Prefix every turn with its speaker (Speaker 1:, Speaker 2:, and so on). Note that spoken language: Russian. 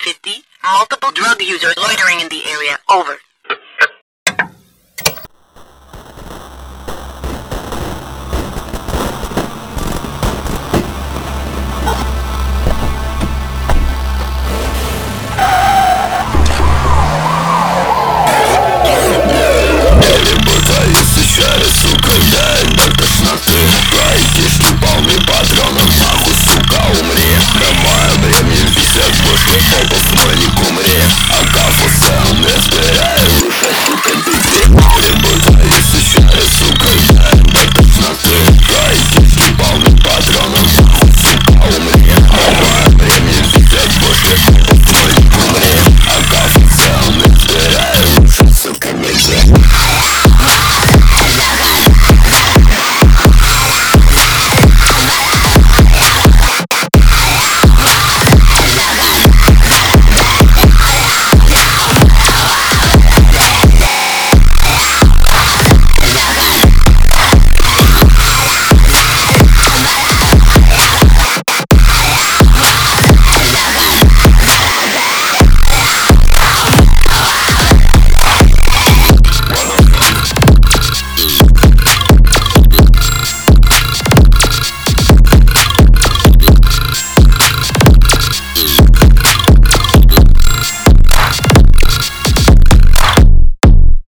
Speaker 1: 50. Multiple drug users loitering in the area. Over.
Speaker 2: Сука, дай до тошноты. Твои полны патронов, нахуй, сука, умри. Давай, времени висят, больше попал, смольник, умри.